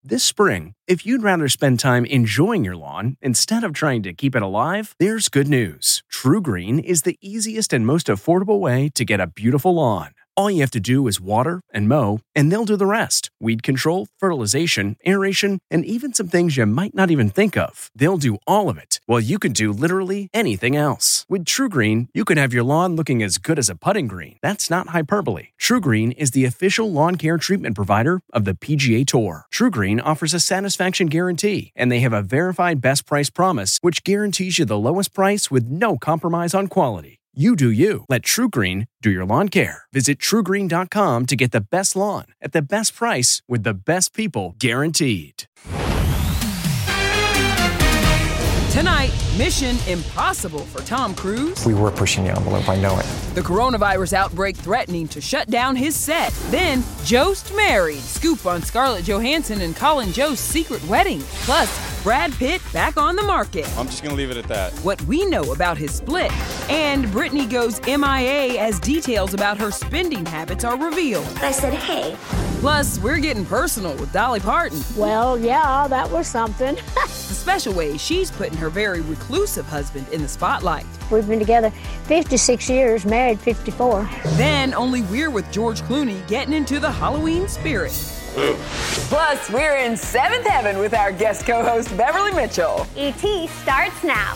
This spring, if you'd rather spend time enjoying your lawn instead of trying to keep it alive, there's good news. TruGreen is the easiest and most affordable way to get a beautiful lawn. All you have to do is water and mow, and they'll do the rest. Weed control, fertilization, aeration, and even some things you might not even think of. They'll do all of it, while you can do literally anything else. With TruGreen, you can have your lawn looking as good as a putting green. That's not hyperbole. TruGreen is the official lawn care treatment provider of the PGA Tour. TruGreen offers a satisfaction guarantee, and they have a verified best price promise, which guarantees you the lowest price with no compromise on quality. You do you. Let TruGreen do your lawn care. Visit TruGreen.com to get the best lawn at the best price with the best people guaranteed. Tonight, Mission Impossible for Tom Cruise. We were pushing the envelope, I know it. The coronavirus outbreak threatening to shut down his set. Then, Jost married. Scoop on Scarlett Johansson and Colin Jost's secret wedding. Plus, Brad Pitt back on the market. I'm just going to leave it at that. What we know about his split. And Britney goes MIA as details about her spending habits are revealed. I said, hey. Plus, we're getting personal with Dolly Parton. Well, yeah, that was something. The special ways she's putting her very reclusive husband in the spotlight. We've been together 56 years, married 54. Then only we're with George Clooney getting into the Halloween spirit. Plus, we're in seventh heaven with our guest co-host Beverly Mitchell. E.T. starts now.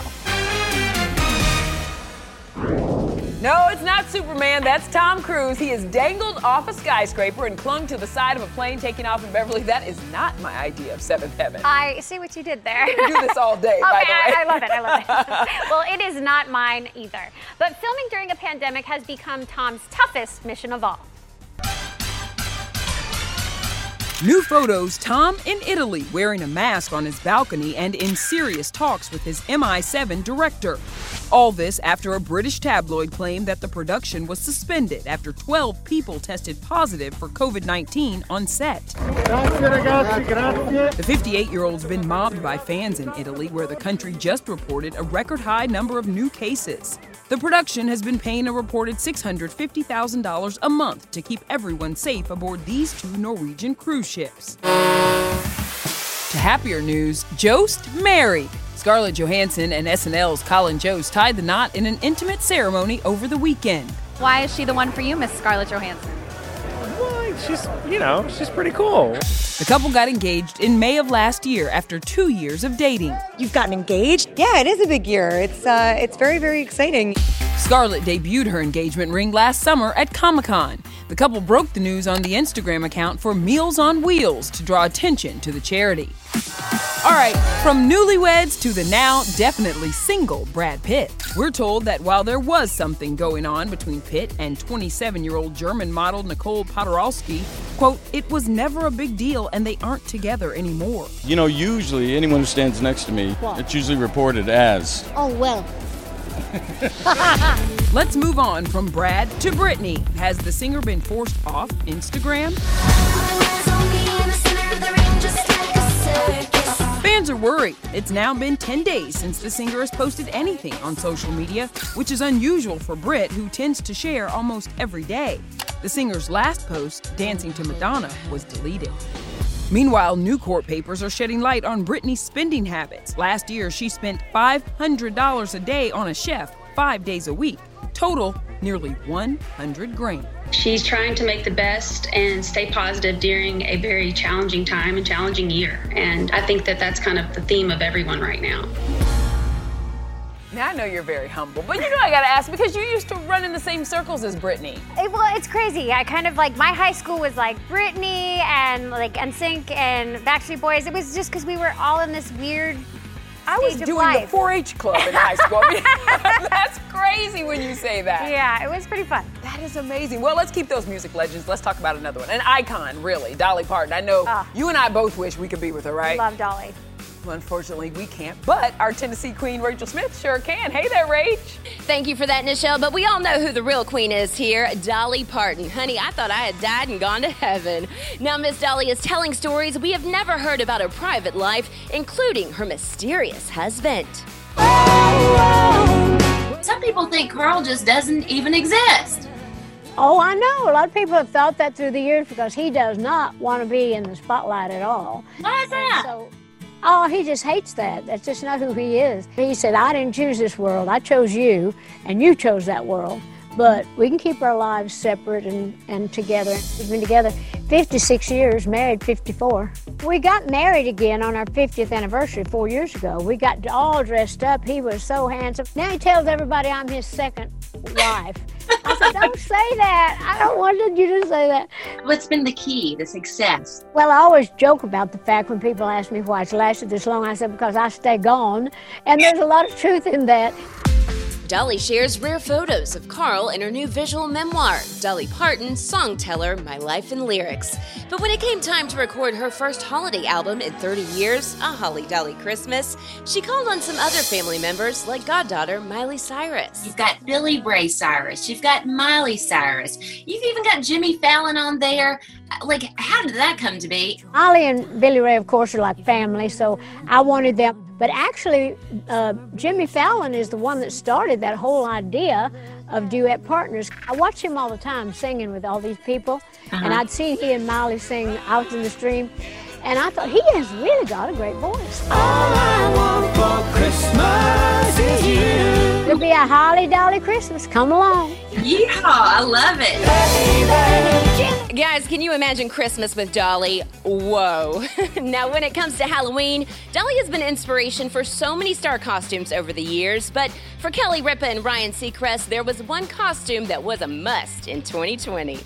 No, it's not Superman. That's Tom Cruise. He is dangled off a skyscraper and clung to the side of a plane taking off in Beverly. That is not my idea of seventh heaven. I see what you did there. I do this all day, by the way. I love it. Well, it is not mine either. But filming during a pandemic has become Tom's toughest mission of all. New photos, Tom in Italy wearing a mask on his balcony and in serious talks with his MI7 director. All this after a British tabloid claimed that the production was suspended after 12 people tested positive for COVID-19 on set. The 58-year-old's been mobbed by fans in Italy, where the country just reported a record high number of new cases. The production has been paying a reported $650,000 a month to keep everyone safe aboard these two Norwegian cruise ships. To happier news, Jost married. Scarlett Johansson and SNL's Colin Jost tied the knot in an intimate ceremony over the weekend. Why is she the one for you, Miss Scarlett Johansson? Well, she's pretty cool. The couple got engaged in May of last year after 2 years of dating. You've gotten engaged? Yeah, it is a big year. It's very, very exciting. Scarlett debuted her engagement ring last summer at Comic-Con. The couple broke the news on the Instagram account for Meals on Wheels to draw attention to the charity. All right, from newlyweds to the now definitely single Brad Pitt. We're told that while there was something going on between Pitt and 27-year-old German model Nicole Podorowski, quote, it was never a big deal and they aren't together anymore. You know, usually anyone who stands next to me, it's usually reported as. Oh, well. Let's move on from Brad to Britney. Has the singer been forced off Instagram? Fans are worried. It's now been 10 days since the singer has posted anything on social media, which is unusual for Brit, who tends to share almost every day. The singer's last post, dancing to Madonna, was deleted. Meanwhile, new court papers are shedding light on Britney's spending habits. Last year, she spent $500 a day on a chef, 5 days a week. Total, nearly $100,000. She's trying to make the best and stay positive during a very challenging time and challenging year. And I think that that's kind of the theme of everyone right now. Now, I know you're very humble, but you know I gotta ask, because you used to run in the same circles as Britney. Well, it's crazy. I kind of like, my high school was like Britney and like NSYNC and Backstreet Boys. It was just because we were all in this weird I was doing the 4-H club in high school. I mean, that's crazy when you say that. Yeah, it was pretty fun. That is amazing. Well, let's keep those music legends. Let's talk about another one. An icon, really, Dolly Parton. I know you and I both wish we could be with her, right? Love Dolly. Well, unfortunately, we can't, but our Tennessee queen, Rachel Smith, sure can. Hey there, Rach. Thank you for that, Nichelle, but we all know who the real queen is here, Dolly Parton. Honey, I thought I had died and gone to heaven. Now, Miss Dolly is telling stories we have never heard about her private life, including her mysterious husband. Some people think Carl just doesn't even exist. Oh, I know. A lot of people have thought that through the years because he does not want to be in the spotlight at all. Why is that? Oh, he just hates that. That's just not who he is. He said, I didn't choose this world. I chose you, and you chose that world. But we can keep our lives separate and together. We've been together 56 years, married 54. We got married again on our 50th anniversary 4 years ago. We got all dressed up. He was so handsome. Now he tells everybody I'm his second wife. I said, don't say that. I don't want you to say that. What's been the key to success? Well, I always joke about the fact when people ask me why it's lasted this long, I said, because I stay gone. And there's a lot of truth in that. Dolly shares rare photos of Carl in her new visual memoir, Dolly Parton, Songteller, My Life in Lyrics. But when it came time to record her first holiday album in 30 years, A Holly Dolly Christmas, she called on some other family members like goddaughter Miley Cyrus. You've got Billy Ray Cyrus. You've got Miley Cyrus. You've even got Jimmy Fallon on there. Like, how did that come to be? Molly and Billy Ray, of course, are like family, so I wanted them. But actually, Jimmy Fallon is the one that started that whole idea of duet partners. I watch him all the time singing with all these people, and I'd seen he and Miley sing Out in the Stream, and I thought, he has really got a great voice. All I want for Christmas is you. It'll be a holly dolly Christmas. Come along. Yeehaw, I love it. Guys, can you imagine Christmas with Dolly? Whoa. Now, when it comes to Halloween, Dolly has been inspiration for so many star costumes over the years, but for Kelly Ripa and Ryan Seacrest, there was one costume that was a must in 2020.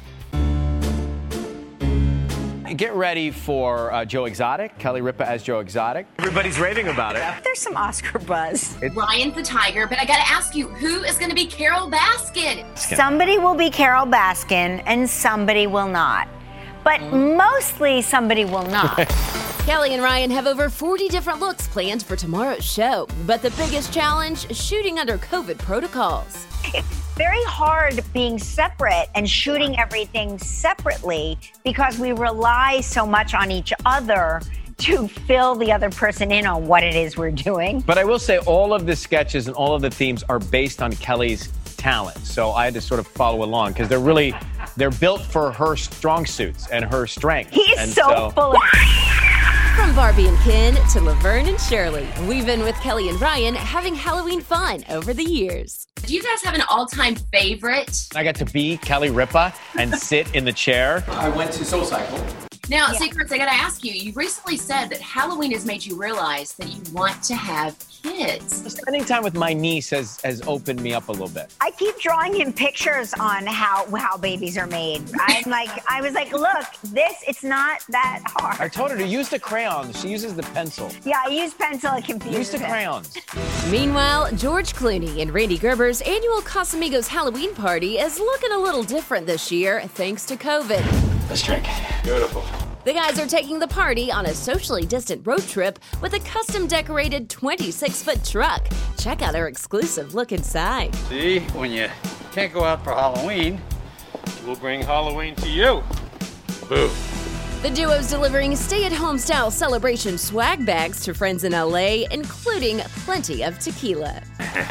Get ready for Joe Exotic, Kelly Ripa as Joe Exotic. Everybody's raving about it. There's some Oscar buzz. Ryan's the tiger, but I got to ask you, who is going to be Carol Baskin? Somebody will be Carol Baskin and somebody will not. But mostly somebody will not. Kelly and Ryan have over 40 different looks planned for tomorrow's show. But the biggest challenge, shooting under COVID protocols. It's very hard being separate and shooting everything separately because we rely so much on each other to fill the other person in on what it is we're doing. But I will say all of the sketches and all of the themes are based on Kelly's talent. So I had to sort of follow along because they're built for her strong suits and her strength. He's so full of... From Barbie and Ken to Laverne and Shirley, we've been with Kelly and Ryan having Halloween fun over the years. Do you guys have an all-time favorite? I got to be Kelly Ripa and sit in the chair. I went to SoulCycle. Now, Secrets, I got to ask you, you recently said that Halloween has made you realize that you want to have kids. Spending time with my niece has opened me up a little bit. I keep drawing him pictures on how babies are made. I was like, look, it's not that hard. I told her to use the crayons. She uses the pencil. Yeah, I use pencil. It confuses Use the crayons. Meanwhile, George Clooney and Randy Gerber's annual Casamigos Halloween party is looking a little different this year thanks to COVID. Let's drink. Beautiful. The guys are taking the party on a socially distant road trip with a custom-decorated 26-foot truck. Check out our exclusive look inside. See, when you can't go out for Halloween, we'll bring Halloween to you. Boo. The duo's delivering stay-at-home style celebration swag bags to friends in LA, including plenty of tequila.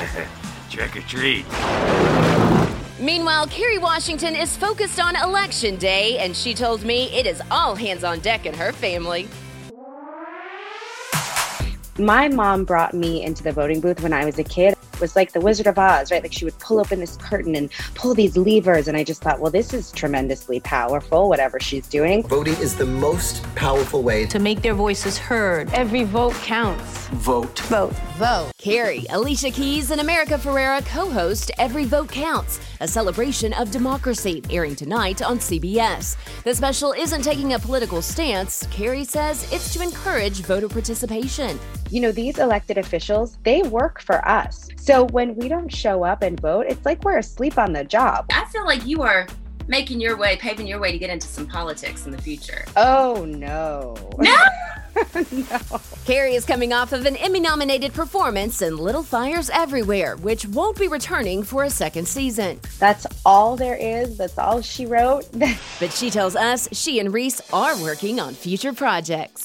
Trick or treat. Meanwhile, Kerry Washington is focused on Election Day, and she told me it is all hands on deck in her family. My mom brought me into the voting booth when I was a kid. It was like the Wizard of Oz, right? Like she would pull open this curtain and pull these levers. And I just thought, well, this is tremendously powerful, whatever she's doing. Voting is the most powerful way to make their voices heard. Every vote counts. Vote. Vote. Vote. Carrie, Alicia Keys, and America Ferrera co-host Every Vote Counts, a celebration of democracy, airing tonight on CBS. The special isn't taking a political stance. Carrie says it's to encourage voter participation. You know, these elected officials, they work for us. So when we don't show up and vote, it's like we're asleep on the job. I feel like you are paving your way to get into some politics in the future. Oh, no. No? No. Carrie is coming off of an Emmy-nominated performance in Little Fires Everywhere, which won't be returning for a second season. That's all there is. That's all she wrote. But she tells us she and Reese are working on future projects.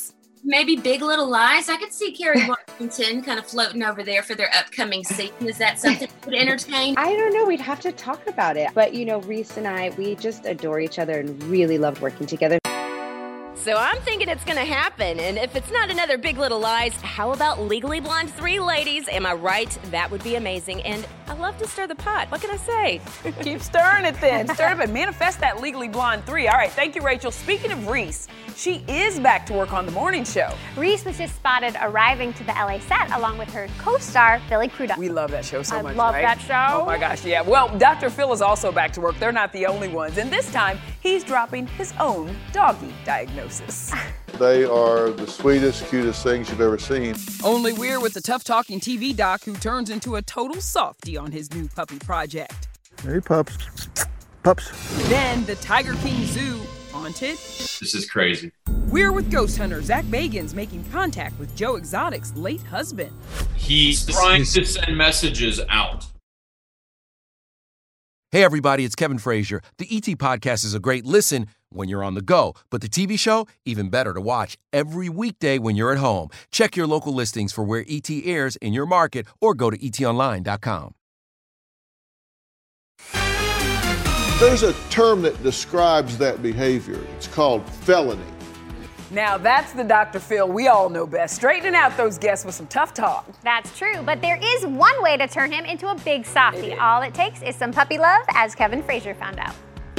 maybe Big Little Lies. I could see Kerry Washington kind of floating over there for their upcoming season. Is that something that would entertain? I don't know. We'd have to talk about it. But, Reese and I, we just adore each other and really loved working together. So I'm thinking it's gonna happen, and if it's not another Big Little Lies, how about Legally Blonde 3, ladies? Am I right? That would be amazing, and I love to stir the pot. What can I say? Keep stirring it then. Stir it up and manifest that Legally Blonde 3. All right, thank you, Rachel. Speaking of Reese, she is back to work on the morning show. Reese was just spotted arriving to the LA set along with her co-star, Billy Crudup. We love that show so much, I love right? that show. Oh my gosh, yeah. Well, Dr. Phil is also back to work. They're not the only ones. And this time, he's dropping his own doggy diagnosis. They are the sweetest, cutest things you've ever seen. Only we're with the tough-talking TV doc who turns into a total softie on his new puppy project. Hey, pups. Pups. Then the Tiger King Zoo haunted. This is crazy. We're with ghost hunter Zach Bagans making contact with Joe Exotic's late husband. He's trying to send messages out. Hey, everybody, it's Kevin Frazier. The ET Podcast is a great listen when you're on the go, but the TV show, even better to watch every weekday when you're at home. Check your local listings for where ET airs in your market or go to etonline.com. There's a term that describes that behavior. It's called felony. Now that's the Dr. Phil we all know best, straightening out those guests with some tough talk. That's true, but there is one way to turn him into a big softie. All it takes is some puppy love, as Kevin Frazier found out.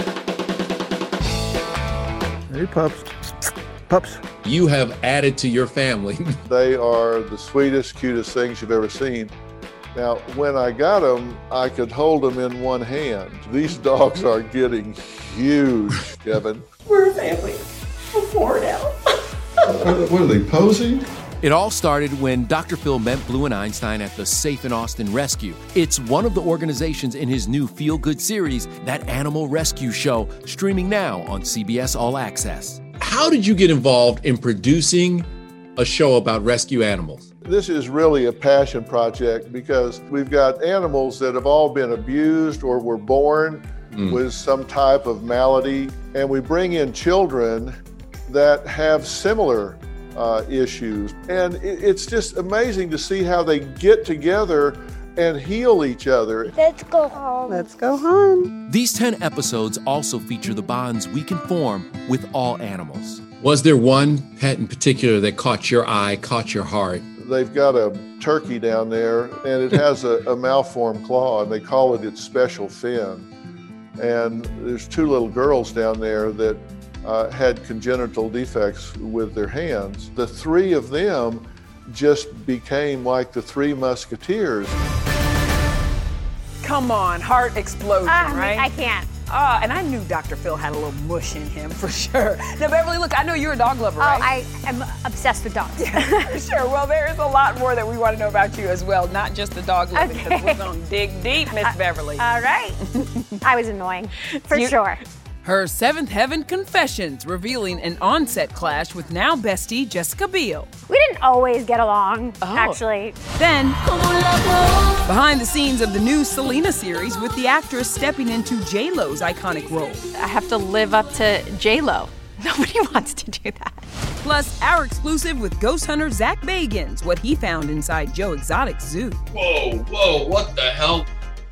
Hey, pups. Pups. You have added to your family. They are the sweetest, cutest things you've ever seen. Now, when I got them, I could hold them in one hand. These dogs are getting huge, Kevin. We're a family of 4 now. What are they, posing? It all started when Dr. Phil met Blue and Einstein at the Safe in Austin Rescue. It's one of the organizations in his new Feel Good series, That Animal Rescue Show, streaming now on CBS All Access. How did you get involved in producing a show about rescue animals? This is really a passion project because we've got animals that have all been abused or were born with some type of malady, and we bring in children that have similar issues. And it's just amazing to see how they get together and heal each other. Let's go home. Let's go home. These 10 episodes also feature the bonds we can form with all animals. Was there one pet in particular that caught your eye, caught your heart? They've got a turkey down there, and it has a malformed claw, and they call it its special fin. And there's 2 little girls down there that had congenital defects with their hands. The 3 of them just became like the 3 Musketeers. Come on, heart explosion, right? I can't. And I knew Dr. Phil had a little mush in him for sure. Now, Beverly, look, I know you're a dog lover, right? Oh, I am obsessed with dogs. Sure. Well, there is a lot more that we want to know about you as well, not just the dog loving, because we're going to dig deep, Miss Beverly. All right. I was annoying, for sure. Her Seventh Heaven Confessions, revealing an on-set clash with now bestie Jessica Biel. We didn't always get along, actually. Then, behind the scenes of the new Selena series with the actress stepping into J-Lo's iconic role. I have to live up to J-Lo. Nobody wants to do that. Plus, our exclusive with ghost hunter Zach Bagans, what he found inside Joe Exotic's zoo. Whoa, what the hell?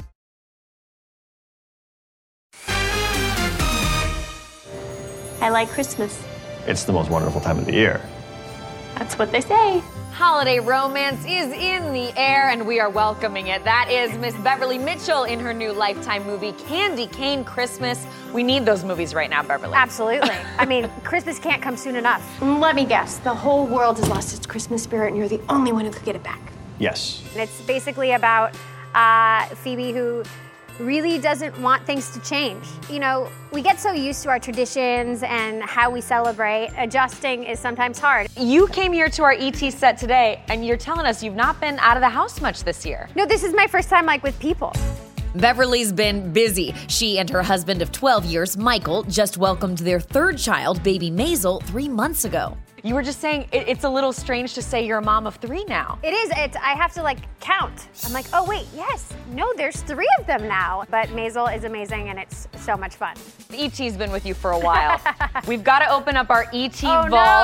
I like Christmas. It's the most wonderful time of the year. That's what they say. Holiday romance is in the air, and we are welcoming it. That is Miss Beverly Mitchell in her new Lifetime movie, Candy Cane Christmas. We need those movies right now, Beverly. Absolutely. I mean, Christmas can't come soon enough. Let me guess. The whole world has lost its Christmas spirit, and you're the only one who could get it back. Yes. It's basically about Phoebe, who really doesn't want things to change. You know, we get so used to our traditions and how we celebrate. Adjusting is sometimes hard. You came here to our ET set today, and you're telling us you've not been out of the house much this year. No, this is my first time, like, with people. Beverly's been busy. She and her husband of 12 years, Michael, just welcomed their 3rd child, baby Maisel, 3 months ago. You were just saying it's a little strange to say you're a mom of 3 now. It is. I have to, like, count. I'm like, oh, wait, yes. No, there's 3 of them now. But Maisel is amazing, and it's so much fun. ET's been with you for a while. We've got to open up our ET vault. No.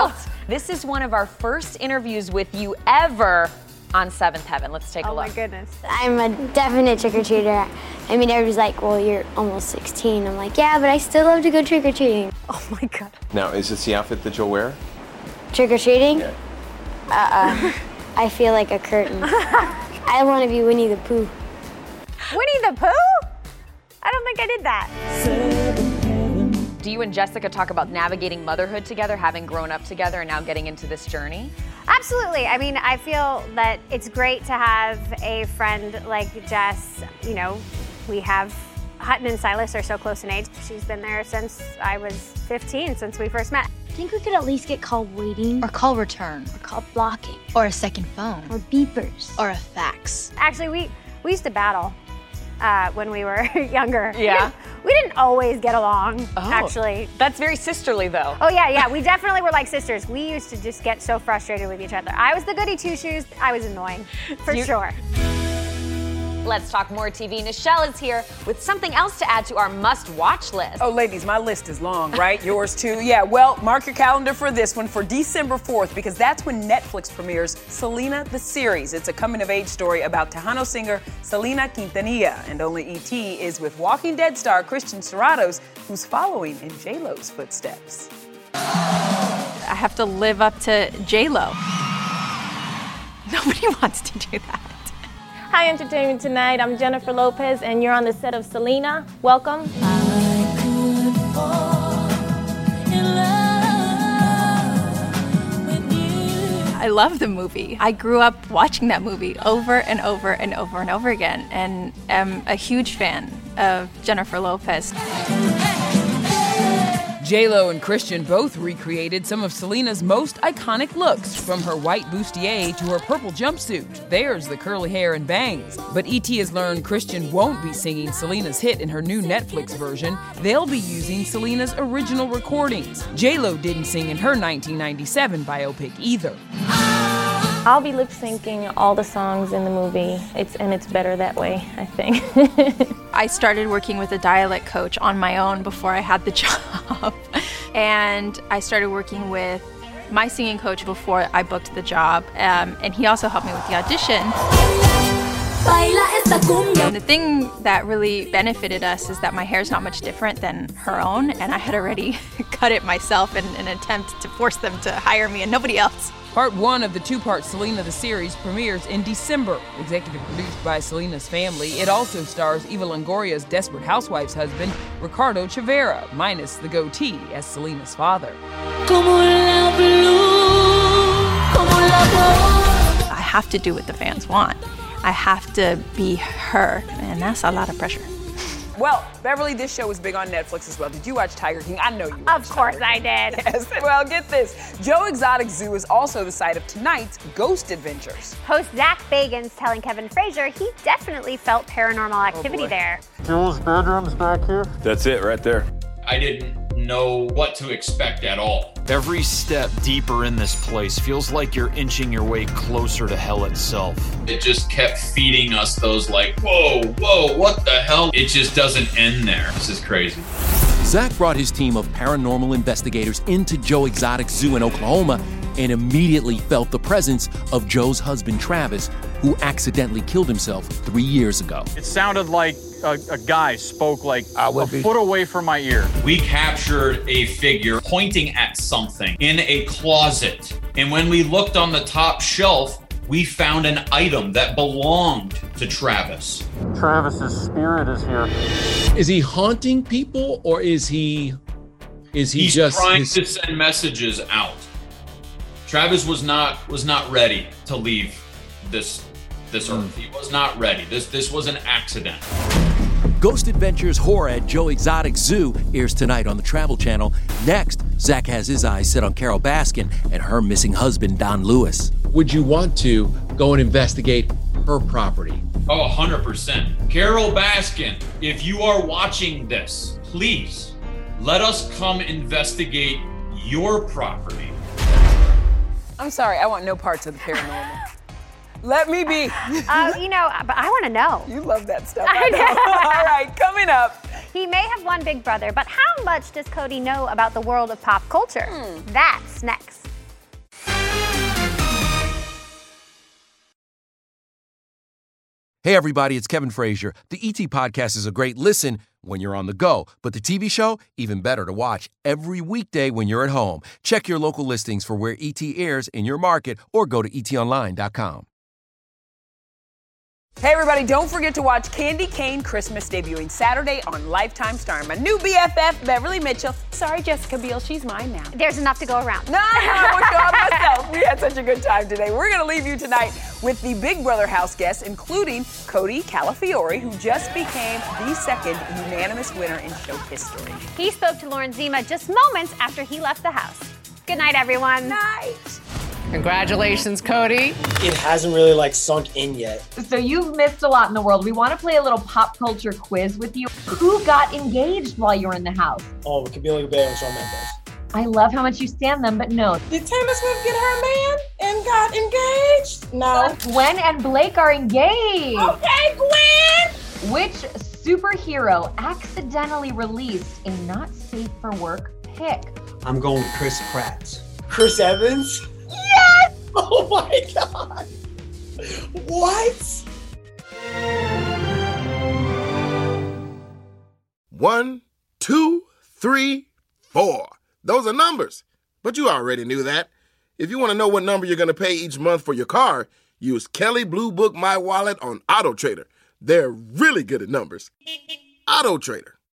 This is one of our first interviews with you ever on Seventh Heaven. Let's take a look. Oh my goodness. I'm a definite trick-or-treater. I mean, everybody's like, well, you're almost 16. I'm like, yeah, but I still love to go trick-or-treating. Oh my God. Now, is this the outfit that you'll wear? Trick-or-treating? Yeah. I feel like a curtain. I want to be Winnie the Pooh. Winnie the Pooh? I don't think I did that. Do you and Jessica talk about navigating motherhood together, having grown up together and now getting into this journey? Absolutely. I mean, I feel that it's great to have a friend like Jess. You know, we have Hutton and Silas are so close in age. She's been there since I was 15, since we first met. I think we could at least get call waiting. Or call return. Or call blocking. Or a second phone. Or beepers. Or a fax. Actually, we used to battle when we were younger. Yeah. We didn't always get along, actually. That's very sisterly, though. Oh, yeah. We definitely were like sisters. We used to just get so frustrated with each other. I was the goody two-shoes. I was annoying, for sure. Let's talk more TV. Nichelle is here with something else to add to our must-watch list. Oh, ladies, my list is long, right? Yours too? Yeah, well, mark your calendar for this one for December 4th, because that's when Netflix premieres Selena the Series. It's a coming-of-age story about Tejano singer Selena Quintanilla, and only E.T. is with Walking Dead star Christian Serratos, who's following in J-Lo's footsteps. I have to live up to J-Lo. Nobody wants to do that. Hi, Entertainment Tonight. I'm Jennifer Lopez, and you're on the set of Selena. Welcome. I love the movie. I grew up watching that movie over and over and over and over again, and am a huge fan of Jennifer Lopez. J-Lo and Christian both recreated some of Selena's most iconic looks, from her white bustier to her purple jumpsuit. There's the curly hair and bangs. But E.T. has learned Christian won't be singing Selena's hit in her new Netflix version. They'll be using Selena's original recordings. J-Lo didn't sing in her 1997 biopic either. I'll be lip-syncing all the songs in the movie. It's better that way, I think. I started working with a dialect coach on my own before I had the job. And I started working with my singing coach before I booked the job. And he also helped me with the audition. And the thing that really benefited us is that my hair's not much different than her own, and I had already cut it myself in an attempt to force them to hire me and nobody else. Part 1 of the 2-part Selena the Series premieres in December. Executive produced by Selena's family, it also stars Eva Longoria's Desperate Housewives husband, Ricardo Chavera, minus the goatee as Selena's father. I have to do what the fans want. I have to be her, and that's a lot of pressure. Well, Beverly, this show was big on Netflix as well. Did you watch Tiger King? I know you watched. Of course I did. Yes. Well, get this. Joe Exotic Zoo is also the site of tonight's Ghost Adventures. Host Zach Bagans telling Kevin Frazier he definitely felt paranormal activity there. Joel's bedroom's back here. That's it right there. I didn't know what to expect at all. Every step deeper in this place feels like you're inching your way closer to hell itself. It just kept feeding us those like, whoa, what the hell? It just doesn't end there. This is crazy. Zach brought his team of paranormal investigators into Joe Exotic Zoo in Oklahoma and immediately felt the presence of Joe's husband, Travis, who accidentally killed himself 3 years ago. It sounded like a guy spoke like a foot away from my ear. We captured a figure pointing at something in a closet. And when we looked on the top shelf, we found an item that belonged to Travis. Travis's spirit is here. Is he haunting people, or is he He's just trying to send messages out? Travis was not ready to leave this earth. He was not ready. This was an accident. Ghost Adventures Horror at Joe Exotic Zoo airs tonight on the Travel Channel. Next, Zach has his eyes set on Carol Baskin and her missing husband, Don Lewis. Would you want to go and investigate her property? Oh, 100%. Carol Baskin, if you are watching this, please let us come investigate your property. I'm sorry, I want no parts of the paranormal. Let me be. But I want to know. You love that stuff. I know. All right, coming up. He may have one big brother, but how much does Cody know about the world of pop culture? That's next. Hey, everybody, it's Kevin Frazier. The ET Podcast is a great listen when you're on the go, but the TV show, even better to watch every weekday when you're at home. Check your local listings for where ET airs in your market or go to etonline.com. Hey everybody, don't forget to watch Candy Cane Christmas, debuting Saturday on Lifetime, starring my new BFF, Beverly Mitchell. Sorry, Jessica Biel, she's mine now. There's enough to go around. No, I want to go out myself. We had such a good time today. We're going to leave you tonight with the Big Brother house guests, including Cody Calafiore, who just became the second unanimous winner in show history. He spoke to Lauren Zima just moments after he left the house. Good night, everyone. Night. Congratulations, Cody. It hasn't really sunk in yet. So you've missed a lot in the world. We want to play a little pop culture quiz with you. Who got engaged while you were in the house? Oh, Camila Cabello and Shawn Mendes. I love how much you stand them, but no. Did Taylor Swift get her man and got engaged? No. Gwen and Blake are engaged. Okay, Gwen. Which superhero accidentally released a not safe for work pic? I'm going with Chris Pratt. Chris Evans? Yes! Oh my God. What? 1, 2, 3, 4. Those are numbers, but you already knew that. If you want to know what number you're going to pay each month for your car, use Kelley Blue Book My Wallet on AutoTrader. They're really good at numbers. AutoTrader.